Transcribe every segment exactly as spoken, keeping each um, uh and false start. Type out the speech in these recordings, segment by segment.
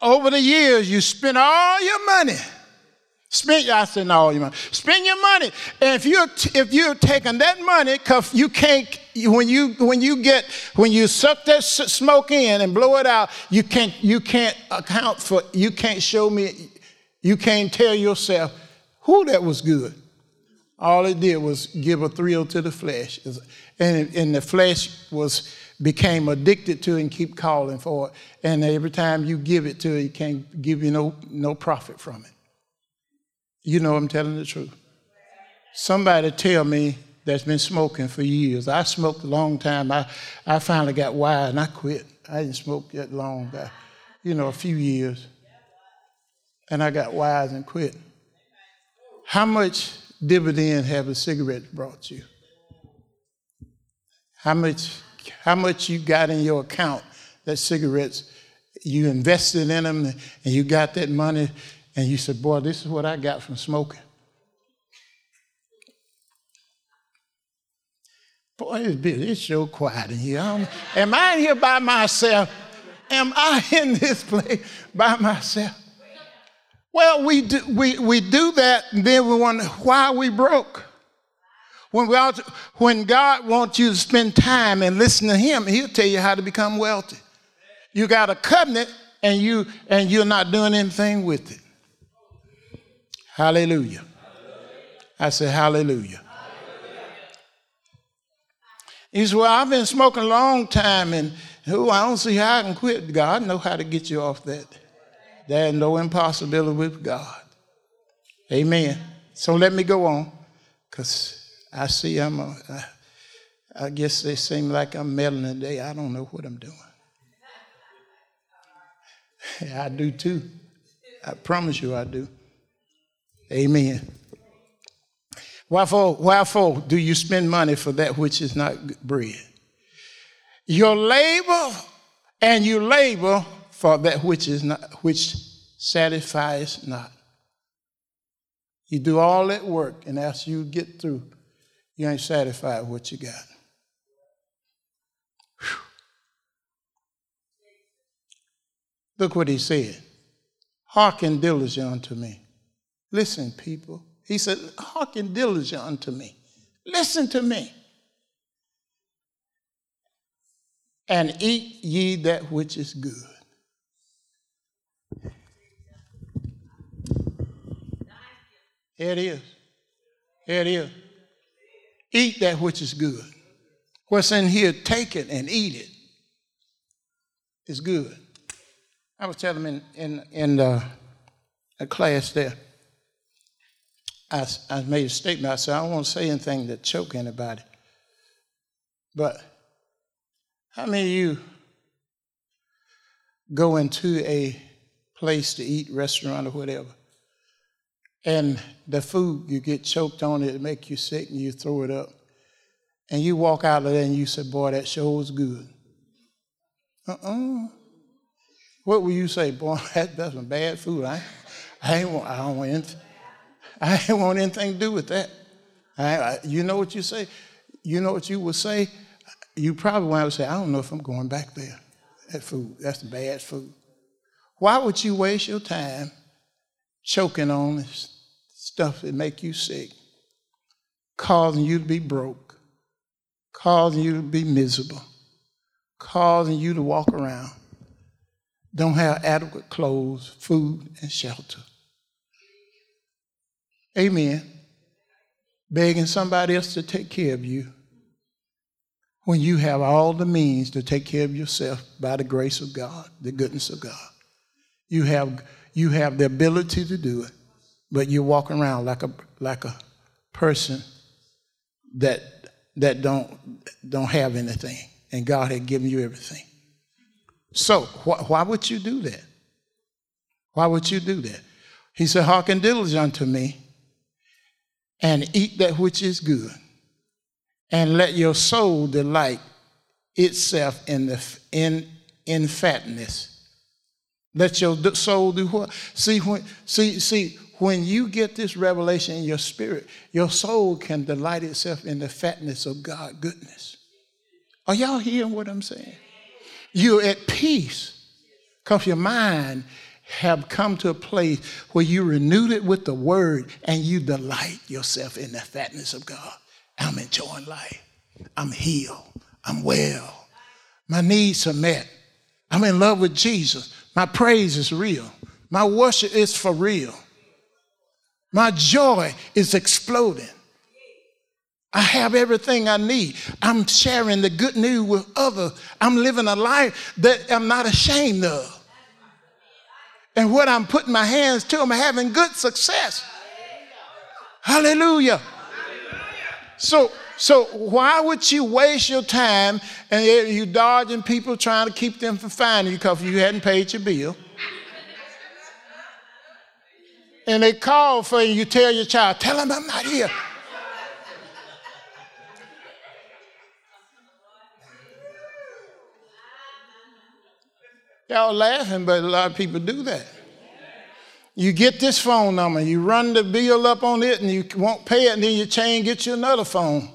over the years, you spend all your money. Spend, I said, all your money. Spend your money. And if you're, if you're taking that money, because you can't, when you, when you get, when you suck that smoke in and blow it out, you can't, you can't account for, you can't show me, you can't tell yourself who that was good. All it did was give a thrill to the flesh. And, and the flesh was, became addicted to it and keep calling for it. And every time you give it to it, it can't give you no, no profit from it. You know I'm telling the truth. Somebody tell me that's been smoking for years. I smoked a long time. I, I finally got wise and I quit. I didn't smoke that long, but, you know, a few years. And I got wise and quit. How much dividend have a cigarette brought you? How much, how much you got in your account that cigarettes, you invested in them and you got that money and you said, boy, this is what I got from smoking. Boy, it's, it's so quiet in here. I am I in here by myself? Am I in this place by myself? Well, we do, we, we do that, and then we wonder why we broke. When, we ought to, when God wants you to spend time and listen to him, he'll tell you how to become wealthy. You got a covenant, and, you, and you're not doing anything with it. Hallelujah. Hallelujah. I say hallelujah. Hallelujah. He said, well, I've been smoking a long time, and oh, I don't see how I can quit. God knows how to get you off that. There's no impossibility with God. Amen. So let me go on, because I see I'm, a, I, I guess they seem like I'm meddling today. I don't know what I'm doing. I do too. I promise you I do. Amen. Wherefore, wherefore do you spend money for that which is not bread? Your labor and you labor for that which is not, which satisfies not. You do all that work, and after you get through, you ain't satisfied with what you got. Whew. Look what he said. Hearken diligently unto me. Listen, people. He said, hearken diligently unto me. Listen to me. And eat ye that which is good. Here it is. Here it is. Eat that which is good. What's in here, take it and eat it. It's good. I was telling them in, in, in uh, a class there, I, I made a statement. I said, I don't want to say anything that choke anybody. But how many of you go into a place to eat, restaurant or whatever, and the food, you get choked on it, it make you sick, and you throw it up, and you walk out of there and you say, boy, that sure was good. Uh-uh. What will you say? Boy, that, that's some bad food. I, I ain't want, I don't want anything. I ain't want anything to do with that. I, I, you know what you say? You know what you would say? You probably want to say, I don't know if I'm going back there. That food, that's bad food. Why would you waste your time choking on stuff that make you sick, causing you to be broke, causing you to be miserable, causing you to walk around, don't have adequate clothes, food, and shelter? Amen. Begging somebody else to take care of you when you have all the means to take care of yourself by the grace of God, the goodness of God. You have, you have the ability to do it, but you walk around like a, like a person that, that don't, don't have anything, and God had given you everything. So wh- why would you do that? Why would you do that? He said, hearken diligently unto me, and eat that which is good, and let your soul delight itself in the in in fatness. Let your soul do what? See when see see when you get this revelation in your spirit, your soul can delight itself in the fatness of God's goodness. Are y'all hearing what I'm saying? You're at peace because your mind have come to a place where you renewed it with the word and you delight yourself in the fatness of God. I'm enjoying life. I'm healed. I'm well. My needs are met. I'm in love with Jesus. My praise is real. My worship is for real. My joy is exploding. I have everything I need. I'm sharing the good news with others. I'm living a life that I'm not ashamed of. And what I'm putting my hands to, I'm having good success. Hallelujah. So, so why would you waste your time and you dodging people trying to keep them from finding you because you hadn't paid your bill? And they call for you, you tell your child, tell them I'm not here. Y'all laughing, but a lot of people do that. You get this phone number, you run the bill up on it, and you won't pay it, and then you change, get you another phone.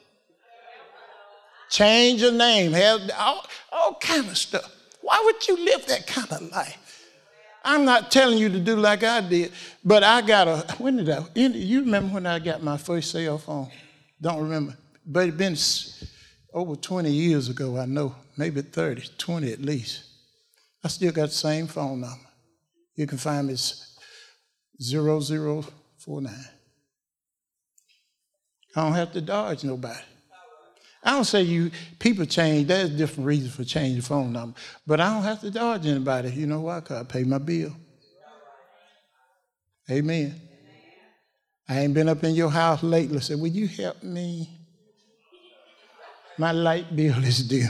Change your name, have all, all kind of stuff. Why would you live that kind of life? I'm not telling you to do like I did, but I got a, when did I, you remember when I got my first cell phone? Don't remember, but it's been over twenty years ago, I know, maybe thirty, twenty at least. I still got the same phone number. You can find me zero zero four nine. I don't have to dodge nobody. I don't say you people change. There's different reasons for changing phone number. But I don't have to dodge anybody. You know why? Because I pay my bill. Amen. I ain't been up in your house lately. Said, will you help me? My light bill is due.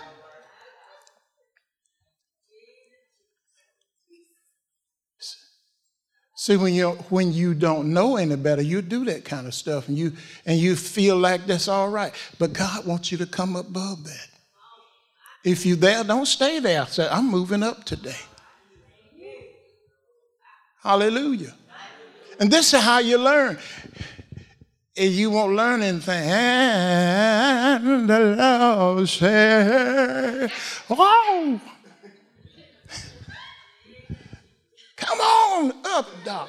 See, when you when you don't know any better, you do that kind of stuff, and you and you feel like that's all right. But God wants you to come above that. If you're there, don't stay there. Say, I'm moving up today. Hallelujah. And this is how you learn. And you won't learn anything. And the Lord said, "Whoa." Come on up, Doc.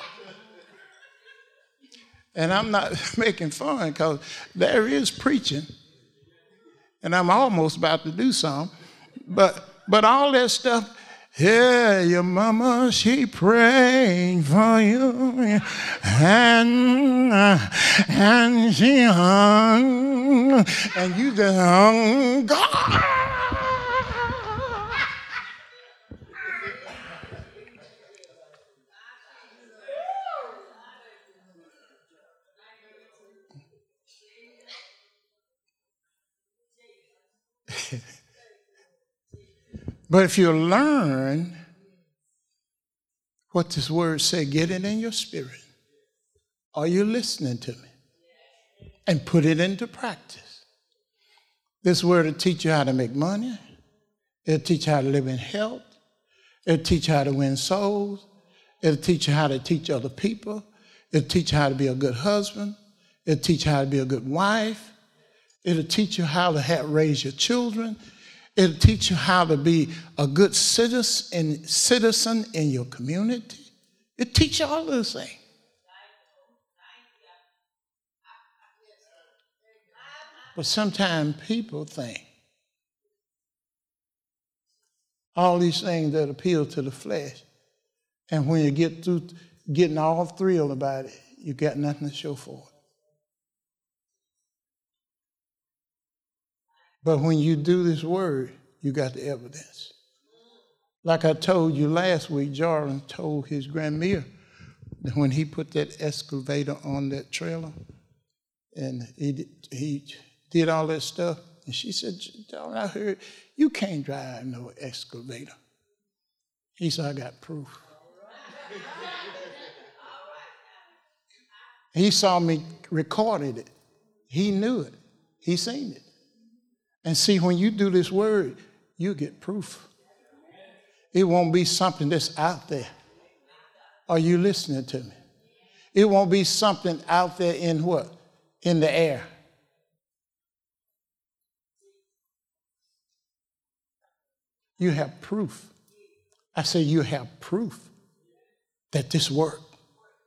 And I'm not making fun because there is preaching. And I'm almost about to do some. But but all that stuff, yeah, your mama, she praying for you. And, and she hung. And you just hung. God. But if you learn what this word says, get it in your spirit. Are you listening to me? And put it into practice. This word will teach you how to make money. It'll teach you how to live in health. It'll teach you how to win souls. It'll teach you how to teach other people. It'll teach you how to be a good husband. It'll teach you how to be a good wife. It'll teach you how to have, raise your children. It'll teach you how to be a good citizen, citizen in your community. It'll teach you all those things. But sometimes people think all these things that appeal to the flesh, and when you get through getting all thrilled about it, you got nothing to show for it. But when you do this word, you got the evidence. Like I told you last week, Jordan told his grandmother that when he put that excavator on that trailer, and he, he did all that stuff, and she said, Jordan, I heard you can't drive no excavator. He said, I got proof. He saw me recorded it. He knew it. He seen it. And see, when you do this word, you get proof. It won't be something that's out there. Are you listening to me? It won't be something out there in what? In the air. You have proof. I say you have proof. that this works.